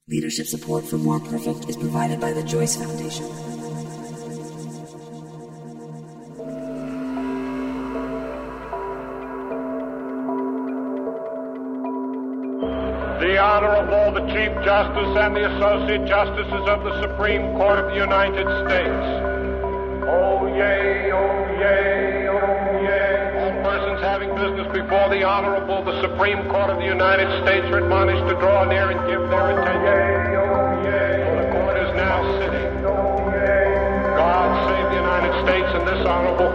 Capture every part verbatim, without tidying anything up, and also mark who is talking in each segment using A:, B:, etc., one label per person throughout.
A: Leadership support for More Perfect is provided by the Joyce Foundation.
B: The Honorable, the Chief Justice and the Associate Justices of the Supreme Court of the United States. Oh, yay, oh, yay, oh, yay. All persons having business before the Honorable, the Supreme Court of the United States are admonished to draw near and give their attention. Yay, oh, yay. For the court is now sitting. Oh, yay. God save the United States and this Honorable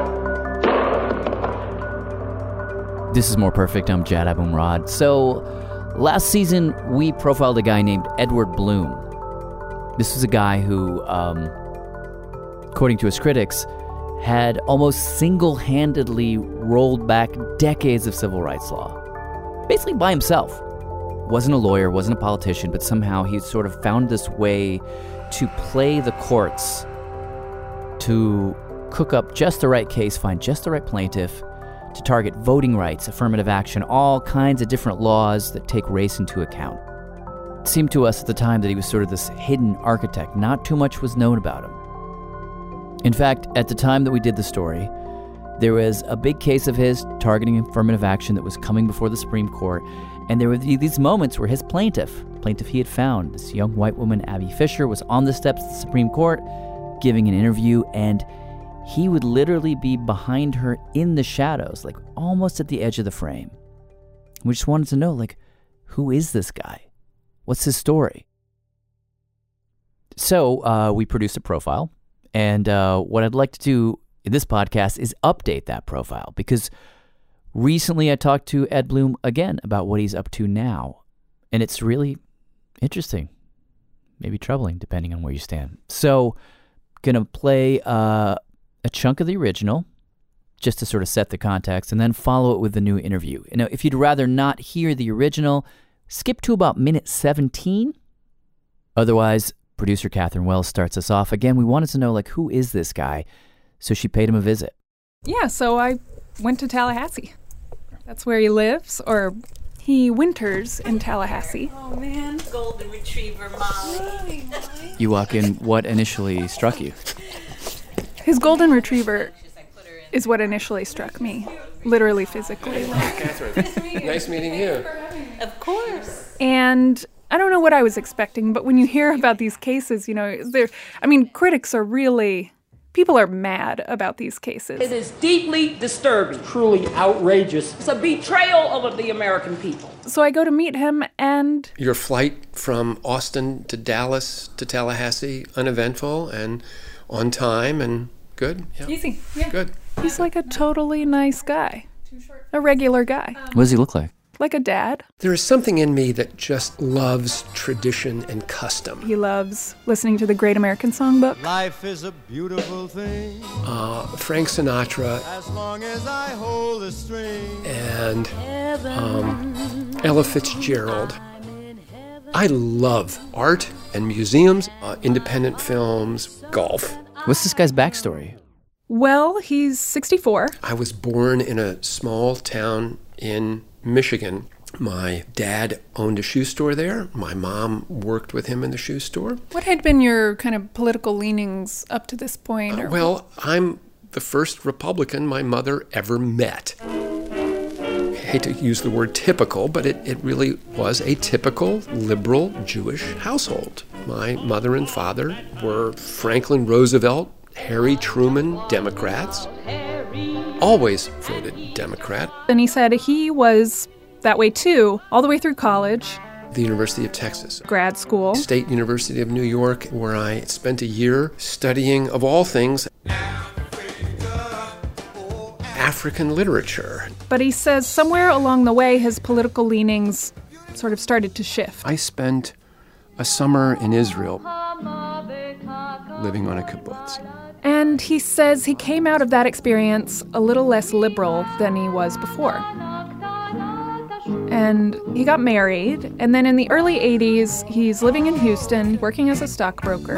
B: Court.
C: This is More Perfect. I'm Jad Abumrad. So, last season, we profiled a guy named Edward Blum. This was a guy who, um, according to his critics, had almost single-handedly rolled back decades of civil rights law. Basically by himself. Wasn't a lawyer, wasn't a politician, but somehow he sort of found this way to play the courts, to cook up just the right case, find just the right plaintiff, to target voting rights, affirmative action, all kinds of different laws that take race into account. It seemed to us at the time that he was sort of this hidden architect. Not too much was known about him. In fact, at the time that we did the story, there was a big case of his targeting affirmative action that was coming before the Supreme Court, and there were these moments where his plaintiff, plaintiff he had found, this young white woman, Abby Fisher, was on the steps of the Supreme Court giving an interview, and he would literally be behind her in the shadows, like almost at the edge of the frame. We just wanted to know, like, who is this guy? What's his story? So uh, we produced a profile, and uh, what I'd like to do in this podcast is update that profile, because recently I talked to Ed Blum again about what he's up to now, and it's really interesting, maybe troubling, depending on where you stand. So, gonna play uh, a chunk of the original, just to sort of set the context, and then follow it with the new interview. You know, if you'd rather not hear the original, skip to about minute seventeen. Otherwise, producer Catherine Wells starts us off. Again, we wanted to know, like, who is this guy? So she paid him a visit.
D: Yeah, so I went to Tallahassee. That's where he lives, or he winters in Tallahassee.
E: Oh, man. Golden Retriever, Molly.
C: You walk in, what initially struck you?
D: His Golden Retriever is what initially struck me, literally, physically. Like.
F: Catherine, nice meeting you.
E: Of course.
D: And I don't know what I was expecting, but when you hear about these cases, you know, there. I mean, critics are really, people are mad about these cases.
G: It is deeply disturbing.
F: Truly outrageous.
G: It's a betrayal of the American people.
D: So I go to meet him, and
F: Your flight from Austin to Dallas to Tallahassee, uneventful and on time and good? Yeah.
D: easy. Yeah.
F: Good.
D: He's like a totally nice guy, a regular guy,
C: What does he look like?
D: like a dad.
F: There is something in me that just loves tradition and custom.
D: He loves listening to the Great American Songbook.
H: Life is a beautiful thing,
F: Uh, Frank Sinatra
H: as long as I hold the string.
F: and um, Ella Fitzgerald. I love art and museums, uh, independent films, golf.
C: What's this guy's backstory?
D: Well, he's sixty-four.
F: I was born in a small town in Michigan. My dad owned a shoe store there. My mom worked with him in the shoe store.
D: What had been your kind of political leanings up to this point? Or
F: Well, I'm the first Republican my mother ever met. I hate to use the word typical, but it, it really was a typical liberal Jewish household. My mother and father were Franklin Roosevelt, Harry Truman Democrats. Always voted Democrat.
D: And he said he was that way too, all the way through college,
F: The University of Texas.
D: grad school.
F: State University of New York, where I spent a year studying, of all things, African literature.
D: But he says somewhere along the way, his political leanings sort of started to shift.
F: I spent a summer in Israel living on a kibbutz.
D: And he says he came out of that experience a little less liberal than he was before. And he got married, and then in the early eighties, he's living in Houston, working as a stockbroker.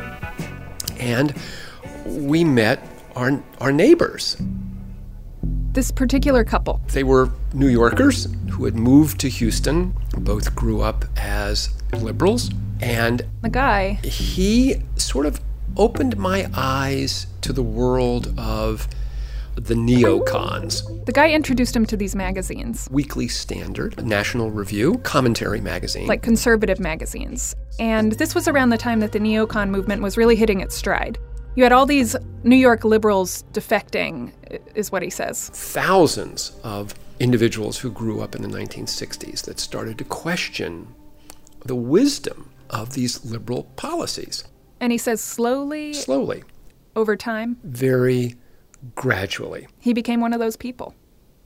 F: And we met our, our neighbors.
D: this particular couple.
F: They were New Yorkers who had moved to Houston. Both grew up as liberals. And
D: the guy,
F: he sort of opened my eyes to the world of the neocons.
D: The guy introduced him to these magazines.
F: Weekly Standard, National Review, Commentary magazine.
D: Like conservative magazines. And this was around the time that the neocon movement was really hitting its stride. You had all these New York liberals defecting, is what he says.
F: Thousands of individuals who grew up in the nineteen sixties that started to question the wisdom of these liberal policies.
D: And he says slowly,
F: slowly,
D: over time,
F: very gradually,
D: he became one of those people.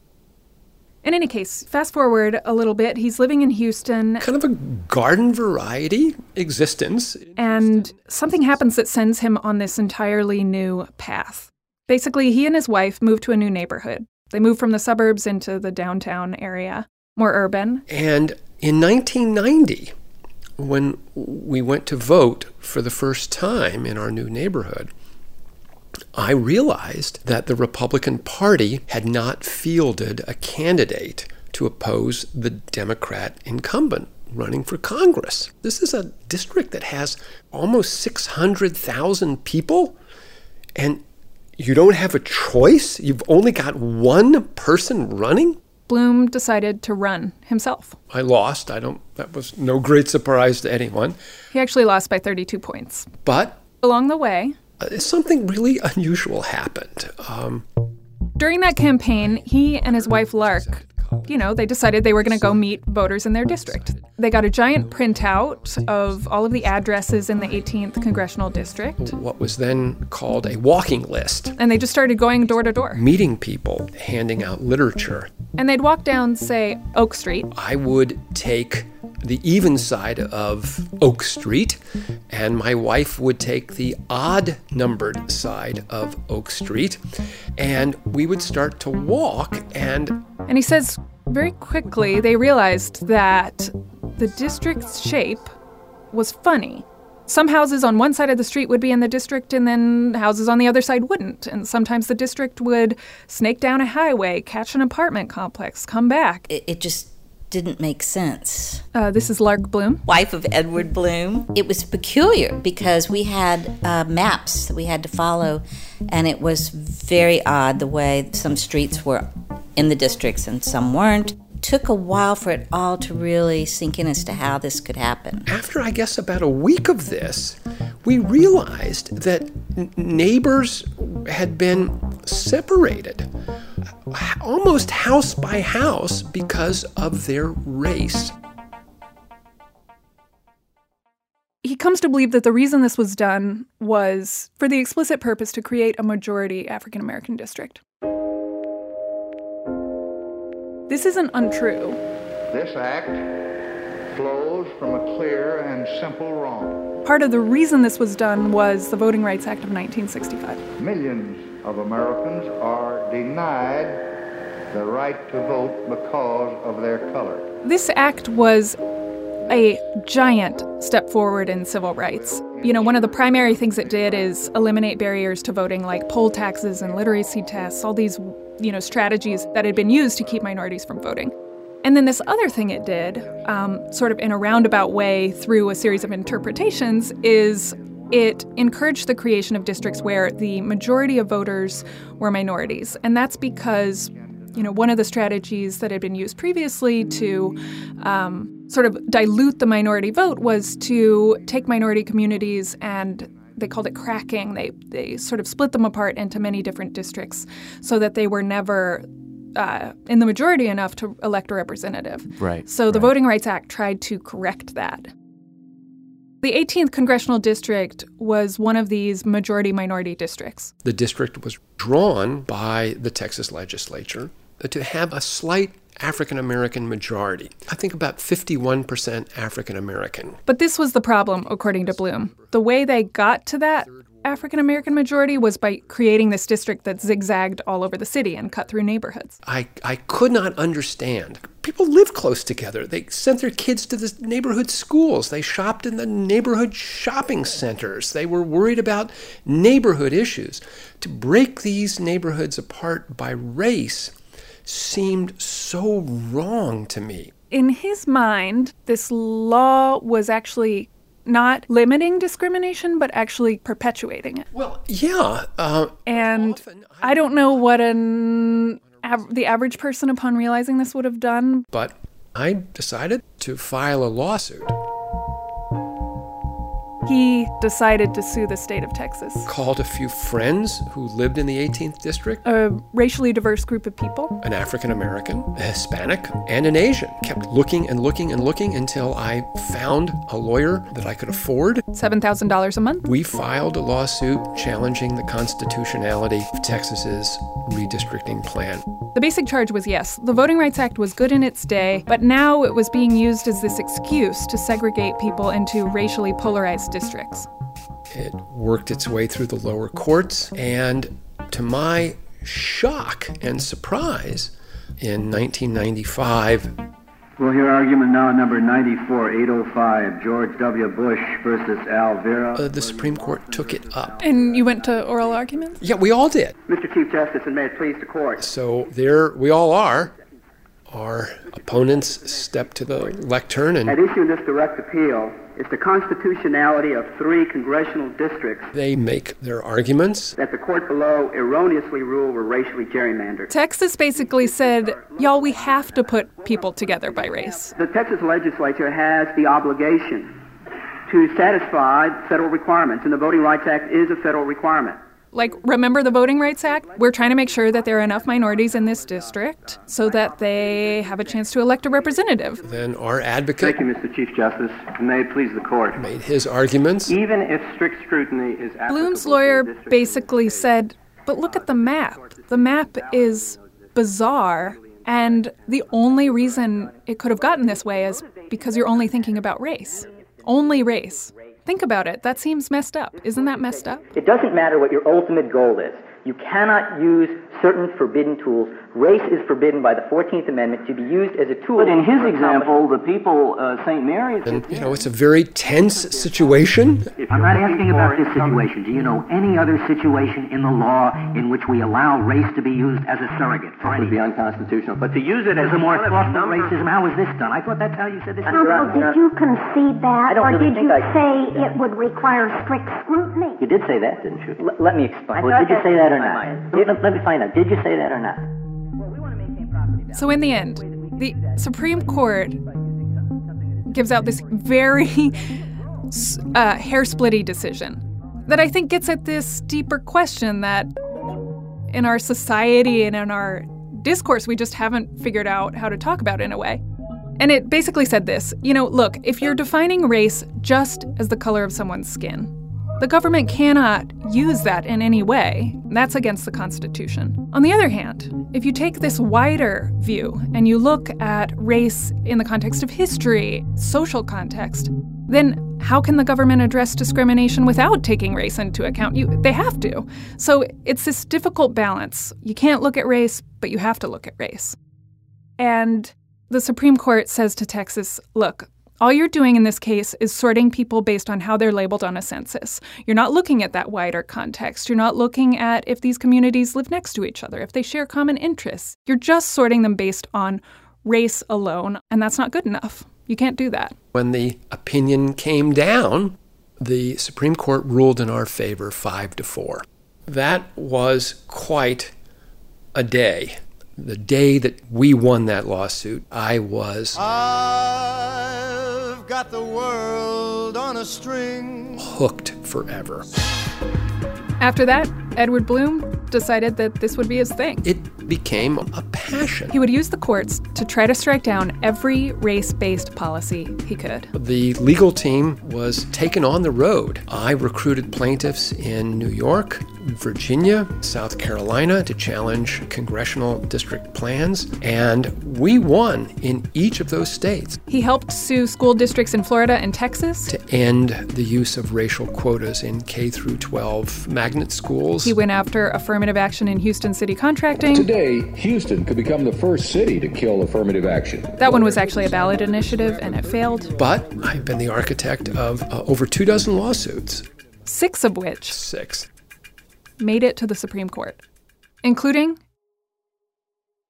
D: In any case, fast forward a little bit, he's living in Houston.
F: Kind of a garden variety existence.
D: And something happens that sends him on this entirely new path. Basically, he and his wife moved to a new neighborhood. They moved from the suburbs into the downtown area, more urban.
F: And in nineteen ninety, when we went to vote for the first time in our new neighborhood, I realized that the Republican Party had not fielded a candidate to oppose the Democrat incumbent running for Congress. This is a district that has almost six hundred thousand people, and you don't have a choice? You've only got one person running?
D: Bloom decided to run himself.
F: I lost. I don't, that was no great surprise to anyone.
D: He actually lost by thirty-two points.
F: But
D: along the way,
F: uh, something really unusual happened. Um,
D: During that campaign, he and his wife Lark, you know, they decided they were going to go meet voters in their district. They got a giant printout of all of the addresses in the eighteenth Congressional District.
F: What was then called a walking list.
D: And they just started going door to door.
F: Meeting people, handing out literature.
D: And they'd walk down, say, Oak Street.
F: I would take the even side of Oak Street, and my wife would take the odd-numbered side of Oak Street, and we would start to walk, and...
D: And he says very quickly they realized that the district's shape was funny. Some houses on one side of the street would be in the district, and then houses on the other side wouldn't. And sometimes the district would snake down a highway, catch an apartment complex, come back.
E: It, it just didn't make sense.
D: Uh, this is Lark Bloom.
E: Wife of Edward Bloom. It was peculiar because we had uh, maps that we had to follow, and it was very odd the way some streets were in the districts and some weren't. Took a while for it all to really sink in as to how this could happen.
F: After, I guess, about a week of this, we realized that n- neighbors had been separated, almost house by house, because of their race.
D: He comes to believe that the reason this was done was for the explicit purpose to create a majority African American district. This isn't untrue.
I: This act flows from a clear and simple wrong.
D: Part of the reason this was done was the Voting Rights Act of nineteen sixty-five.
I: Millions of Americans are denied the right to vote because of their color.
D: This act was a giant step forward in civil rights. You know, one of the primary things it did is eliminate barriers to voting, like poll taxes and literacy tests, all these, you know, strategies that had been used to keep minorities from voting. And then this other thing it did, um, sort of in a roundabout way through a series of interpretations, is it encouraged the creation of districts where the majority of voters were minorities. And that's because, you know, one of the strategies that had been used previously to um, sort of dilute the minority vote was to take minority communities and they called it cracking. They they sort of split them apart into many different districts so that they were never uh, in the majority enough to elect a representative.
C: Right.
D: So the
C: right.
D: Voting Rights Act tried to correct that. The eighteenth Congressional District was one of these majority-minority districts.
F: The district was drawn by the Texas legislature to have a slight African-American majority. I think about fifty-one percent African-American.
D: But this was the problem, according to Bloom. The way they got to that African-American majority was by creating this district that zigzagged all over the city and cut through neighborhoods.
F: I, I could not understand. People live close together. They sent their kids to the neighborhood schools. They shopped in the neighborhood shopping centers. They were worried about neighborhood issues. To break these neighborhoods apart by race seemed so wrong to me.
D: In his mind, this law was actually not limiting discrimination, but actually perpetuating it.
F: Well, yeah. Uh,
D: and I don't know what an av- the average person upon realizing this would have done.
F: But I decided to file a lawsuit.
D: He decided to sue the state of Texas.
F: Called a few friends who lived in the eighteenth District.
D: A racially diverse group of people.
F: An African American, a Hispanic, and an Asian. Kept looking and looking and looking until I found a lawyer that I could afford.
D: seven thousand dollars a month.
F: We filed a lawsuit challenging the constitutionality of Texas's redistricting plan.
D: The basic charge was yes, the Voting Rights Act was good in its day, but now it was being used as this excuse to segregate people into racially polarized districts.
F: It worked its way through the lower courts, and to my shock and surprise, in nineteen ninety-five...
J: We'll hear argument now number ninety-four eight oh five, George W. Bush versus Al Vera.
F: Uh, the Supreme Court took it up.
D: And you went to oral arguments?
F: Yeah, we all did.
J: Mister Chief Justice, and may it please the court.
F: So there we all are. Our opponents step to the lectern and...
J: At issue in this direct appeal is the constitutionality of three congressional districts.
F: They make their arguments.
J: That the court below erroneously ruled were racially gerrymandered.
D: Texas basically said, y'all, we have to put people together by race.
J: The Texas legislature has the obligation to satisfy federal requirements, and the Voting Rights Act is a federal requirement.
D: Like, remember the Voting Rights Act? We're trying to make sure that there are enough minorities in this district so that they have a chance to elect a representative.
F: Then our advocate...
J: Thank you, Mister Chief Justice, and may it please the court.
F: ...made his arguments.
J: Even if strict scrutiny is applicable...
D: Bloom's lawyer basically said, but look at the map. The map is bizarre, and the only reason it could have gotten this way is because you're only thinking about race. Only race. Think about it. That seems messed up. Isn't that messed up?
K: It doesn't matter what your ultimate goal is. You cannot use certain forbidden tools. Race is forbidden by the fourteenth Amendment to be used as a tool.
J: But in his example, the people, uh, Saint Mary's...
F: And, you know, it's a very tense situation.
L: I'm not asking about this situation. Do you know any other situation in the law in which we allow race to be used as a surrogate for any...
J: It would be unconstitutional. But to use it as
L: a more thoughtful racism, how is this done? I thought that's how you said this.
M: Counsel, did you concede that, or
K: really
M: did you
K: I...
M: say it would require strict scrutiny?
K: You did say that, didn't you? L- let me explain. Well, did you say that or not? Let, let me find out. Did you say that or not?
D: So in the end, the Supreme Court gives out this very uh, hair-splitty decision that I think gets at this deeper question that in our society and in our discourse, we just haven't figured out how to talk about in a way. And it basically said this, you know, look, if you're defining race just as the color of someone's skin, the government cannot use that in any way. That's against the Constitution. On the other hand, if you take this wider view and you look at race in the context of history, social context, then how can the government address discrimination without taking race into account? You, they have to. So it's this difficult balance. You can't look at race, but you have to look at race. And the Supreme Court says to Texas, look, all you're doing in this case is sorting people based on how they're labeled on a census. You're not looking at that wider context. You're not looking at if these communities live next to each other, if they share common interests. You're just sorting them based on race alone, and that's not good enough. You can't do that.
F: When the opinion came down, the Supreme Court ruled in our favor five to four. That was quite a day. The day that we won that lawsuit, I was...
H: I've got the world on a string.
F: Hooked forever.
D: After that, Edward Bloom decided that this would be his thing.
F: It became a passion.
D: He would use the courts to try to strike down every race-based policy he could.
F: The legal team was taken on the road. I recruited plaintiffs in New York, Virginia, South Carolina to challenge congressional district plans, and we won in each of those states.
D: He helped sue school districts in Florida and Texas
F: to end the use of racial quotas in K through twelve magnet schools.
D: He went after affirmative action in Houston city contracting.
N: Today, Houston could become the first city to kill affirmative action.
D: That one was actually a ballot initiative, and it failed.
F: But I've been the architect of uh, over two dozen lawsuits.
D: Six of which...
F: Six.
D: made it to the Supreme Court, including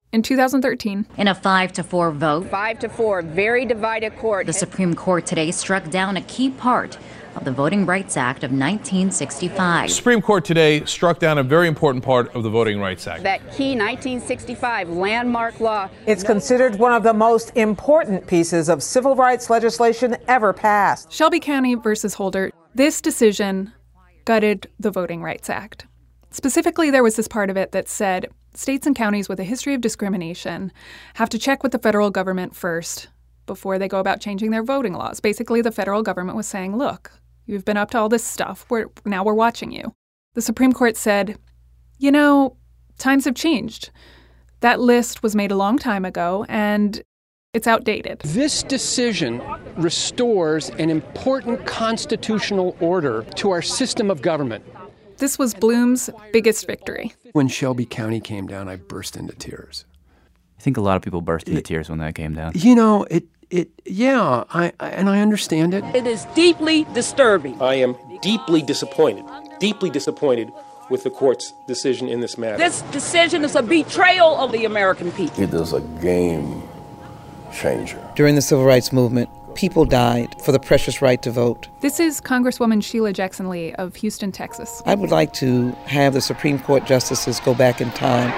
D: In two thousand thirteen,
O: in a five to four vote,
P: five to four, very divided court,
O: the Supreme Court today struck down a key part of the Voting Rights Act of nineteen sixty-five.
Q: The Supreme Court today struck down a very important part of the Voting Rights Act.
P: That key nineteen sixty-five landmark law.
R: It's considered one of the most important pieces of civil rights legislation ever passed.
D: Shelby County versus Holder. This decision gutted the Voting Rights Act. Specifically, there was this part of it that said states and counties with a history of discrimination have to check with the federal government first before they go about changing their voting laws. Basically, the federal government was saying, look, you've been up to all this stuff. We're, now we're watching you. The Supreme Court said, you know, times have changed. That list was made a long time ago, and it's outdated.
F: This decision restores an important constitutional order to our system of government.
D: This was Bloom's biggest victory.
F: When Shelby County came down, I burst into tears.
C: I think a lot of people burst into it, tears when that came down.
F: You know, it, it, yeah, I, I, and I understand it.
G: It is deeply disturbing.
S: I am deeply disappointed, deeply disappointed with the court's decision in this matter.
G: This decision is a betrayal of the American people.
T: It is a game changer.
U: During the Civil Rights Movement, people died for the precious right to vote.
D: This is Congresswoman Sheila Jackson Lee of Houston, Texas.
U: I would like to have the Supreme Court justices go back in time.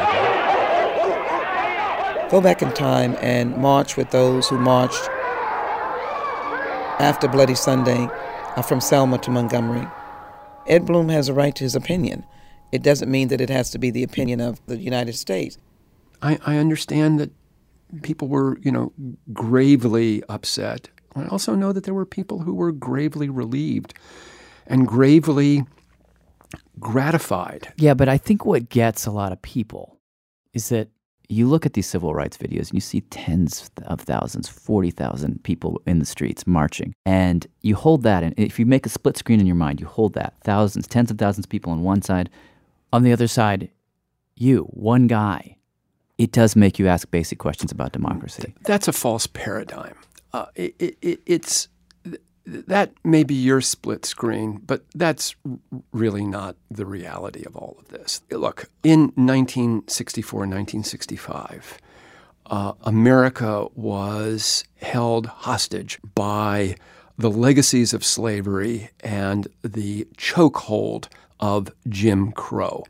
U: Go back in time and march with those who marched after Bloody Sunday from Selma to Montgomery. Ed Bloom has a right to his opinion. It doesn't mean that it has to be the opinion of the United States.
F: I, I understand that people were, you know, gravely upset. I also know that there were people who were gravely relieved and gravely gratified.
C: Yeah, but I think what gets a lot of people is that you look at these civil rights videos and you see tens of thousands, forty thousand people in the streets marching. And you hold that, and if you make a split screen in your mind, you hold that, thousands, tens of thousands of people on one side. On the other side, you, one guy. It does make you ask basic questions about democracy.
F: That's a false paradigm. Uh, it, it, it's that may be your split screen, but that's really not the reality of all of this. Look, in nineteen sixty-four, nineteen sixty-five, uh, America was held hostage by the legacies of slavery and the chokehold of Jim Crow.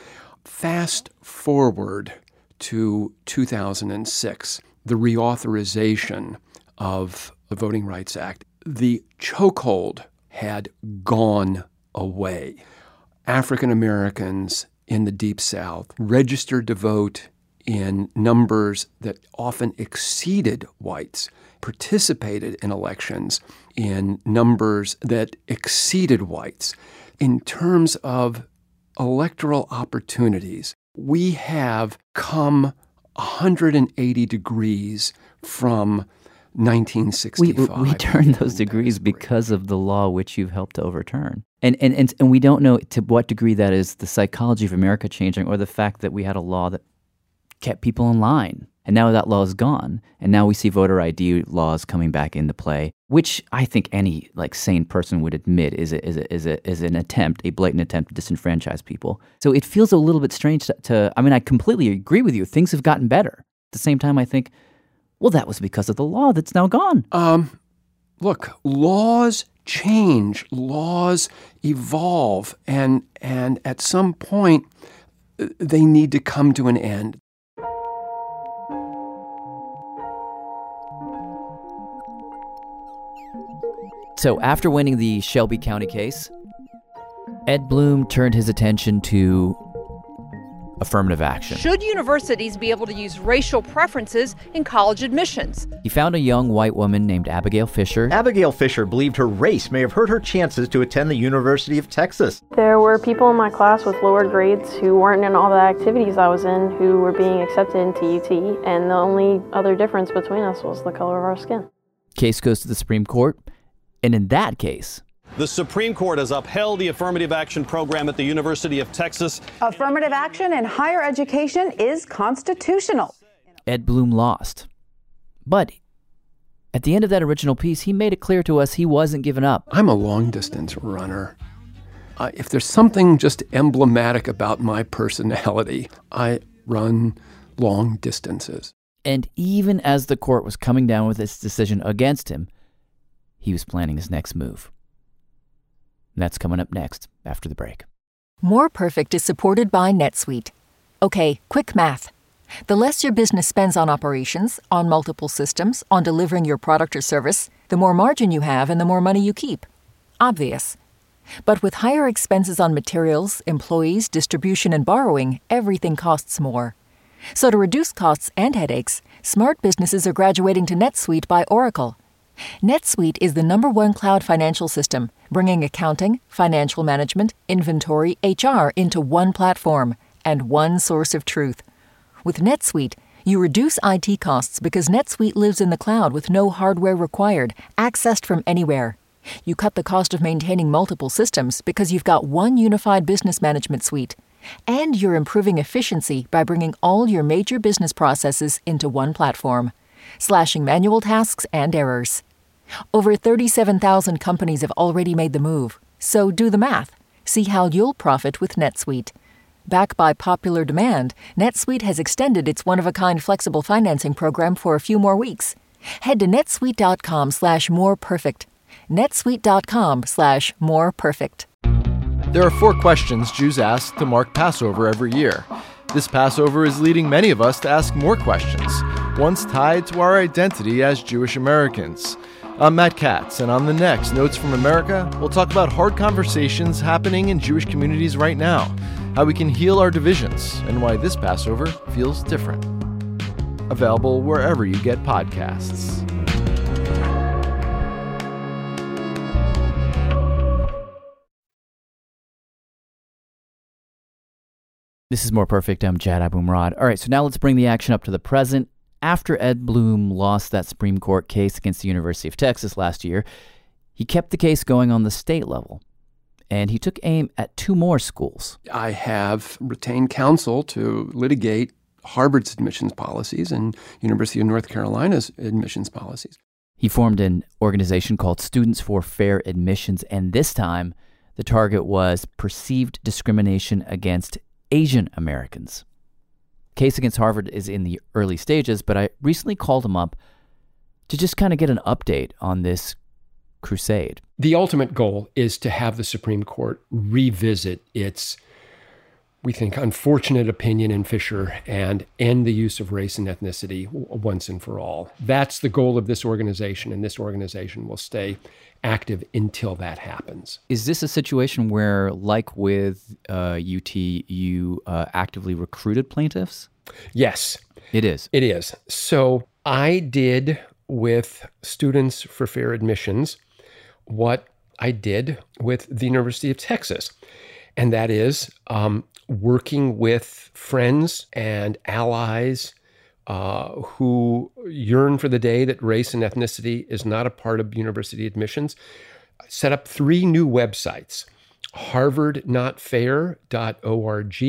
F: Fast forward to two thousand six, the reauthorization of the Voting Rights Act. The chokehold had gone away. African Americans in the Deep South registered to vote in numbers that often exceeded whites, participated in elections in numbers that exceeded whites. In terms of electoral opportunities, we have come one hundred eighty degrees from nineteen sixty-five.
C: We, we turned those degrees because of the law which you've helped to overturn. And, and, and, and we don't know to what degree that is the psychology of America changing or the fact that we had a law that kept people in line. And now that law is gone. And now we see voter I D laws coming back into play, which I think any like sane person would admit is a, is a, is a, is an attempt, a blatant attempt to disenfranchise people. So it feels a little bit strange to, to I mean, I completely agree with you. Things have gotten better. At the same time, I think, well, that was because of the law that's now gone.
F: Um, look, laws change, laws evolve, and and at some point, they need to come to an end.
C: So after winning the Shelby County case, Ed Bloom turned his attention to affirmative action.
V: Should universities be able to use racial preferences in college admissions?
C: He found a young white woman named Abigail Fisher.
W: Abigail Fisher believed her race may have hurt her chances to attend the University of Texas.
X: There were people in my class with lower grades who weren't in all the activities I was in who were being accepted into U T, and the only other difference between us was the color of our skin.
C: Case goes to the Supreme Court, and in that case,
Y: the Supreme Court has upheld the affirmative action program at the University of Texas.
Z: Affirmative action in higher education is constitutional.
C: Ed Bloom lost. But at the end of that original piece, he made it clear to us he wasn't giving up.
F: I'm a long-distance runner. Uh, if there's something just emblematic about my personality, I run long distances.
C: And even as the court was coming down with its decision against him, he was planning his next move. And that's coming up next after the break.
A: More Perfect is supported by NetSuite. Okay, quick math. The less your business spends on operations, on multiple systems, on delivering your product or service, the more margin you have and the more money you keep. Obvious. But with higher expenses on materials, employees, distribution, and borrowing, everything costs more. So to reduce costs and headaches, smart businesses are graduating to NetSuite by Oracle. NetSuite is the number one cloud financial system, bringing accounting, financial management, inventory, H R into one platform and one source of truth. With NetSuite, you reduce I T costs because NetSuite lives in the cloud with no hardware required, accessed from anywhere. You cut the cost of maintaining multiple systems because you've got one unified business management suite. And you're improving efficiency by bringing all your major business processes into one platform, slashing manual tasks and errors. Over thirty-seven thousand companies have already made the move, so do the math. See how you'll profit with NetSuite. Backed by popular demand, NetSuite has extended its one-of-a-kind flexible financing program for a few more weeks. Head to netsuite.com slash more perfect. netsuite.com slash more perfect.
B: There are four questions Jews ask to mark Passover every year. This Passover is leading many of us to ask more questions, ones tied to our identity as Jewish Americans. I'm Matt Katz, and on the next Notes from America, we'll talk about hard conversations happening in Jewish communities right now, how we can heal our divisions, and why this Passover feels different. Available wherever you get podcasts.
C: This is More Perfect. I'm Jad Abumrad. All right, so now let's bring the action up to the present. After Ed Blum lost that Supreme Court case against the University of Texas last year, he kept the case going on the state level, and he took aim at two more schools.
F: I have retained counsel to litigate Harvard's admissions policies and University of North Carolina's admissions policies.
C: He formed an organization called Students for Fair Admissions, and this time the target was perceived discrimination against Asian Americans. Case against Harvard is in the early stages, but I recently called him up to just kind of get an update on this crusade.
F: The ultimate goal is to have the Supreme Court revisit its, we think, unfortunate opinion in Fisher and end the use of race and ethnicity once and for all. That's the goal of this organization, and this organization will stay active until that happens.
C: Is this a situation where, like with uh, U T, you uh, actively recruited plaintiffs?
F: Yes.
C: It is.
F: It is. So I did with Students for Fair Admissions what I did with the University of Texas, and that is um, working with friends and allies Uh, who yearn for the day that race and ethnicity is not a part of university admissions, set up three new websites: harvard not fair dot org,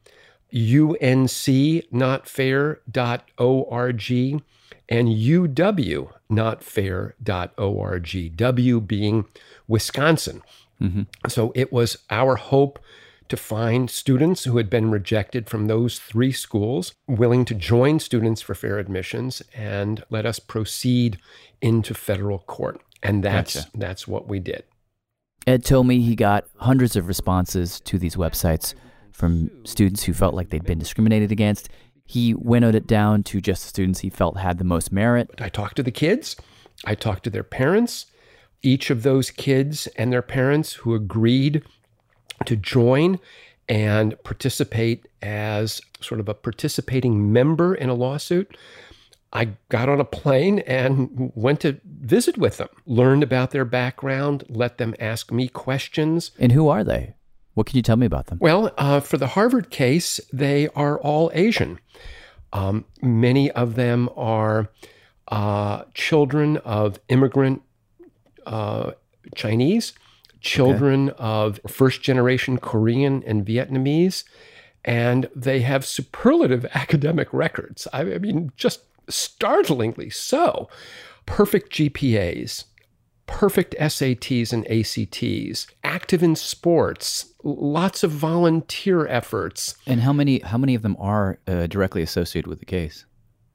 F: U N C not fair dot org, and U W not fair dot org, W being Wisconsin. Mm-hmm. So it was our hope to find students who had been rejected from those three schools, willing to join Students for Fair Admissions and let us proceed into federal court. And that's gotcha. That's what we did.
C: Ed told me he got hundreds of responses to these websites from students who felt like they'd been discriminated against. He winnowed it down to just the students he felt had the most merit.
F: I talked to the kids. I talked to their parents. Each of those kids and their parents who agreed to join and participate as sort of a participating member in a lawsuit, I got on a plane and went to visit with them, learned about their background, let them ask me questions.
C: And who are they? What can you tell me about them?
F: Well, uh, for the Harvard case, they are all Asian. Um, many of them are uh, children of immigrant uh, Chinese, children okay. of first-generation Korean and Vietnamese, and they have superlative academic records. I mean, just startlingly so. Perfect G P As, perfect S A Ts and A C Ts, active in sports, lots of volunteer efforts.
C: And how many how many of them are uh, directly associated with the case?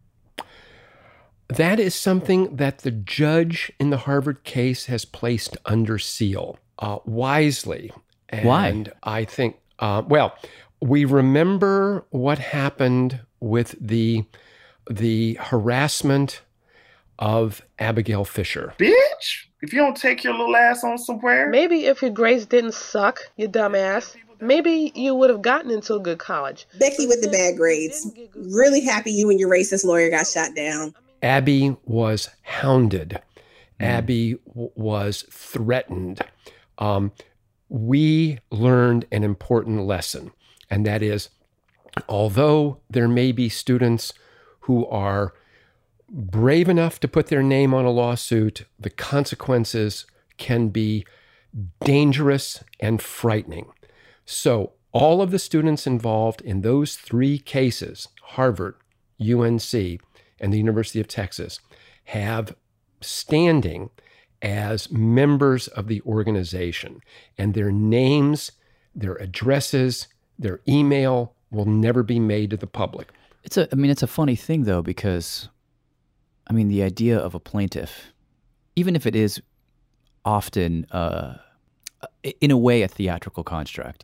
F: That is something that the judge in the Harvard case has placed under seal, uh, wisely. And
C: Why?
F: I think, uh, well, we remember what happened with the the harassment of Abigail Fisher.
E: Bitch, if you don't take your little ass on somewhere.
I: Maybe if your grades didn't suck, you dumbass, maybe you would have gotten into a good college.
J: Becky with the bad grades. Really happy you and your racist lawyer got shot down.
F: Abby was hounded. Mm. Abby w- was threatened. Um, we learned an important lesson, and that is, although there may be students who are brave enough to put their name on a lawsuit, the consequences can be dangerous and frightening. So all of the students involved in those three cases, Harvard, U N C, and the University of Texas, have standing as members of the organization, and their names, their addresses, their email will never be made to the public.
C: It's a, I mean, it's a funny thing though, because, I mean, the idea of a plaintiff, even if it is often, uh, in a way, a theatrical construct,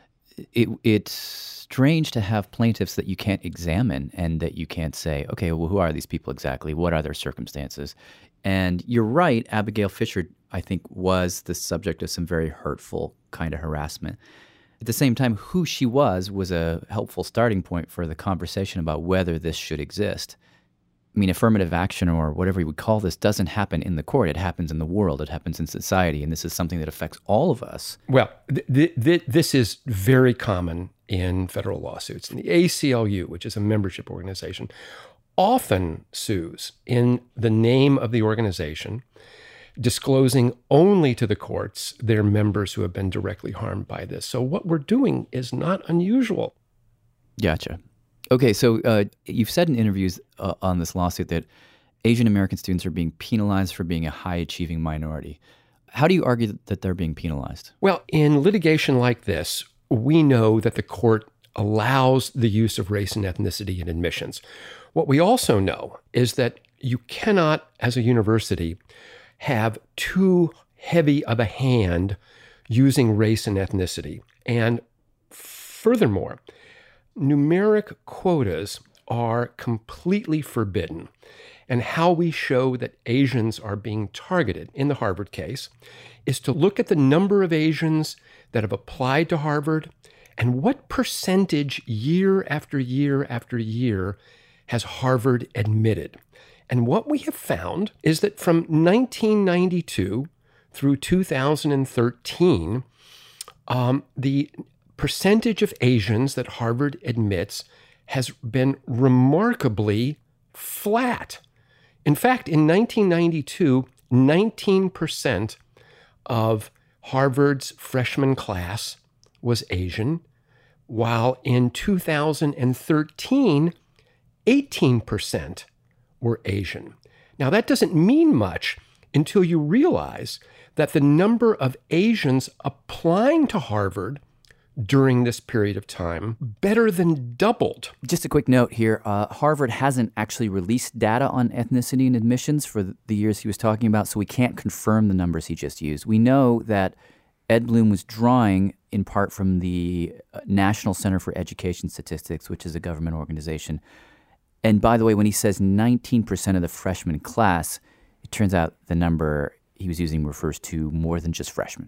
C: it, it's strange to have plaintiffs that you can't examine and that you can't say, okay, well, who are these people exactly? What are their circumstances? And you're right, Abigail Fisher, I think, was the subject of some very hurtful kind of harassment. At the same time, who she was was a helpful starting point for the conversation about whether this should exist. I mean, affirmative action or whatever you would call this doesn't happen in the court. It happens in the world. It happens in society. And this is something that affects all of us.
F: Well, th- th- th- this is very common in federal lawsuits. And the A C L U, which is a membership organization, often sues in the name of the organization, disclosing only to the courts their members who have been directly harmed by this. So what we're doing is not unusual.
C: Gotcha. Okay, so uh, you've said in interviews uh, on this lawsuit that Asian American students are being penalized for being a high-achieving minority. How do you argue that they're being penalized?
F: Well, in litigation like this, we know that the court allows the use of race and ethnicity in admissions. What we also know is that you cannot, as a university, have too heavy of a hand using race and ethnicity. And furthermore, numeric quotas are completely forbidden. And how we show that Asians are being targeted in the Harvard case is to look at the number of Asians that have applied to Harvard and what percentage year after year after year has Harvard admitted. And what we have found is that from nineteen ninety-two through two thousand thirteen, um, the percentage of Asians that Harvard admits has been remarkably flat. In fact, in nineteen ninety-two, nineteen percent of Harvard's freshman class was Asian, while in two thousand thirteen, eighteen percent were Asian. Now, that doesn't mean much until you realize that the number of Asians applying to Harvard during this period of time better than doubled.
C: Just a quick note here. Uh, Harvard hasn't actually released data on ethnicity and admissions for the years he was talking about, so we can't confirm the numbers he just used. We know that Ed Blum was drawing in part from the National Center for Education Statistics, which is a government organization. And by the way, when he says nineteen percent of the freshman class, it turns out the number he was using refers to more than just freshmen.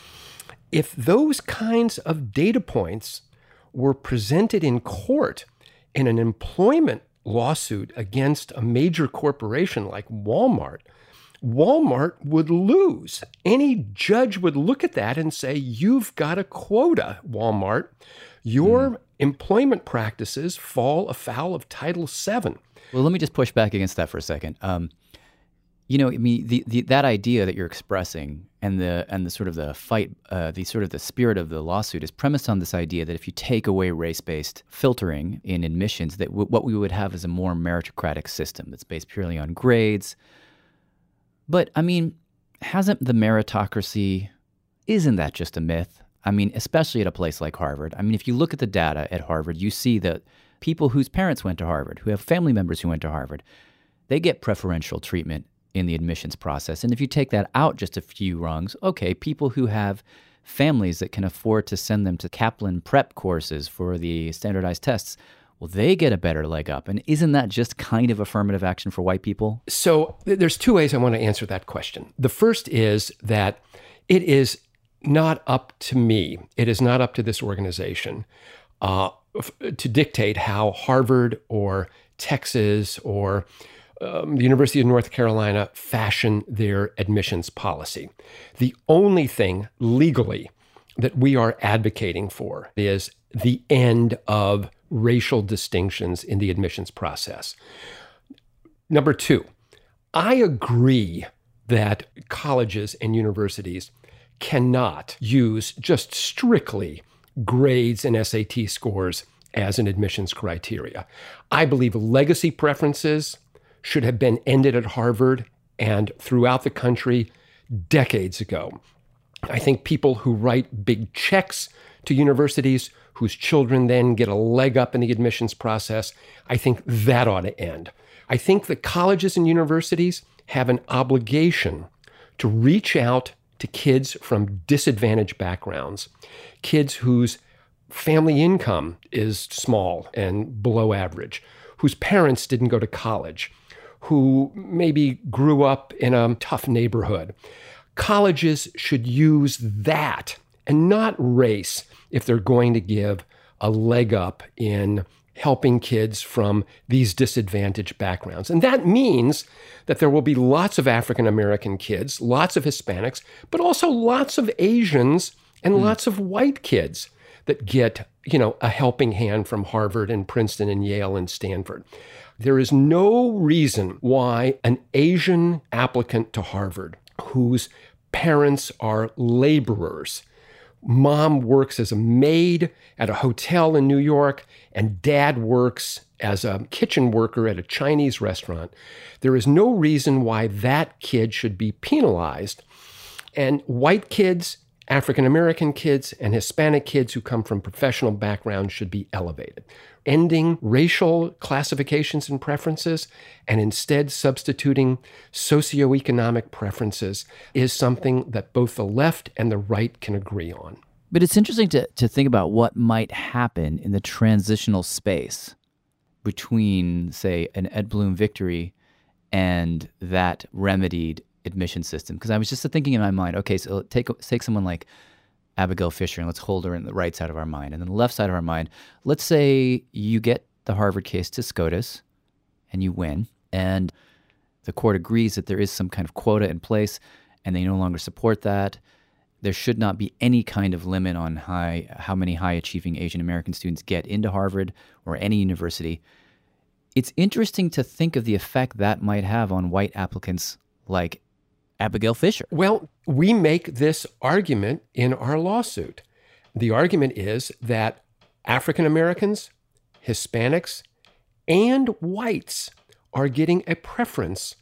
F: If those kinds of data points were presented in court in an employment lawsuit against a major corporation like Walmart, Walmart would lose. Any judge would look at that and say, you've got a quota, Walmart. Your mm. employment practices fall afoul of Title seven.
C: Well, let me just push back against that for a second. Um, you know, I mean, the, the, that idea that you're expressing and the and the sort of the fight, uh, the sort of the spirit of the lawsuit is premised on this idea that if you take away race-based filtering in admissions, that w- what we would have is a more meritocratic system that's based purely on grades. But I mean, hasn't the meritocracy isn't that just a myth? I mean, especially at a place like Harvard. I mean, if you look at the data at Harvard, you see that people whose parents went to Harvard, who have family members who went to Harvard, they get preferential treatment in the admissions process. And if you take that out just a few rungs, okay, people who have families that can afford to send them to Kaplan prep courses for the standardized tests, well, they get a better leg up. And isn't that just kind of affirmative action for white people?
F: So there's two ways I want to answer that question. The first is that it is not up to me, it is not up to this organization uh, f- to dictate how Harvard or Texas or um, the University of North Carolina fashion their admissions policy. The only thing legally that we are advocating for is the end of racial distinctions in the admissions process. Number two, I agree that colleges and universities cannot use just strictly grades and S A T scores as an admissions criteria. I believe legacy preferences should have been ended at Harvard and throughout the country decades ago. I think people who write big checks to universities whose children then get a leg up in the admissions process, I think that ought to end. I think that colleges and universities have an obligation to reach out to kids from disadvantaged backgrounds, kids whose family income is small and below average, whose parents didn't go to college, who maybe grew up in a tough neighborhood. Colleges should use that and not race if they're going to give a leg up in helping kids from these disadvantaged backgrounds. And that means that there will be lots of African American kids, lots of Hispanics, but also lots of Asians and mm. lots of white kids that get, you know, a helping hand from Harvard and Princeton and Yale and Stanford. There is no reason why an Asian applicant to Harvard whose parents are laborers, mom works as a maid at a hotel in New York, and dad works as a kitchen worker at a Chinese restaurant. There is no reason why that kid should be penalized. And white kids, African American kids, and Hispanic kids who come from professional backgrounds should be elevated. Ending racial classifications and preferences and instead substituting socioeconomic preferences is something that both the left and the right can agree on.
C: But it's interesting to, to think about what might happen in the transitional space between, say, an Ed Blum victory and that remedied admission system. Because I was just thinking in my mind, okay, so take, take someone like Abigail Fisher, and let's hold her in the right side of our mind. And then the left side of our mind, let's say you get the Harvard case to SCOTUS and you win, and the court agrees that there is some kind of quota in place and they no longer support that. There should not be any kind of limit on high, how many high-achieving Asian American students get into Harvard or any university. It's interesting to think of the effect that might have on white applicants like Abigail Fisher.
F: Well, we make this argument in our lawsuit. The argument is that African Americans, Hispanics, and whites are getting a preference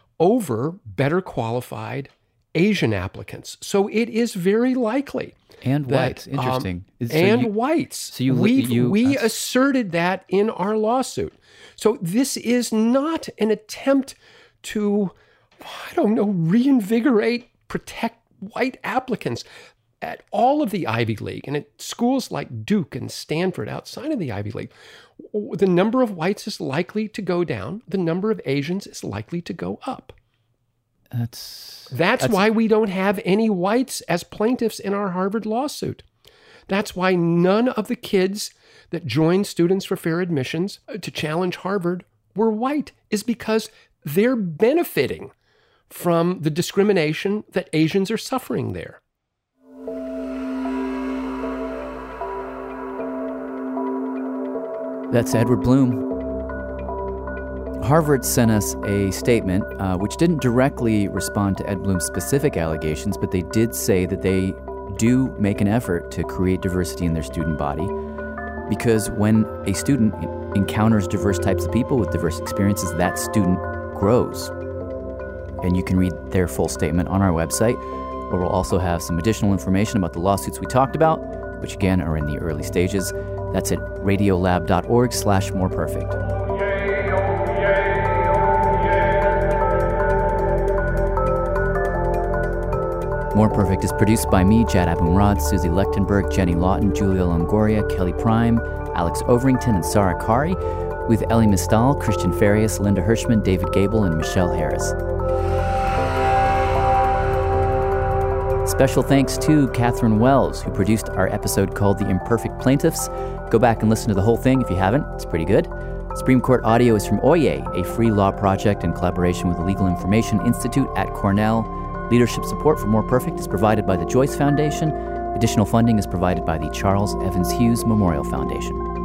F: over better qualified Asian applicants. So it is very likely.
C: And
F: that,
C: whites, interesting.
F: Um,
C: so
F: and
C: you,
F: whites.
C: So you,
F: We've,
C: you,
F: we
C: uh,
F: asserted that in our lawsuit. So this is not an attempt to, I don't know, reinvigorate, protect white applicants. At all of the Ivy League and at schools like Duke and Stanford outside of the Ivy League, the number of whites is likely to go down. The number of Asians is likely to go up.
C: That's,
F: that's,
C: that's
F: why we don't have any whites as plaintiffs in our Harvard lawsuit. That's why none of the kids that joined Students for Fair Admissions to challenge Harvard were white, is because they're benefiting from the discrimination that Asians are suffering there.
C: That's Edward Blum. Harvard sent us a statement uh, which didn't directly respond to Ed Blum's specific allegations, but they did say that they do make an effort to create diversity in their student body, because when a student encounters diverse types of people with diverse experiences, that student grows. And you can read their full statement on our website. where we'll also have some additional information about the lawsuits we talked about, which again are in the early stages. That's at radiolab.org slash more perfect. More Perfect is produced by me, Jad Abumrad, Susie Lechtenberg, Jenny Lawton, Julia Longoria, Kelly Prime, Alex Overington, and Sarah Kari, with Ellie Mistal, Christian Farias, Linda Hirschman, David Gable, and Michelle Harris. Special thanks to Catherine Wells, who produced our episode called The Imperfect Plaintiffs. Go back and listen to the whole thing if you haven't. It's pretty good. Supreme Court audio is from Oyez, a free law project in collaboration with the Legal Information Institute at Cornell. Leadership support for More Perfect is provided by the Joyce Foundation. Additional funding is provided by the Charles Evans Hughes Memorial Foundation.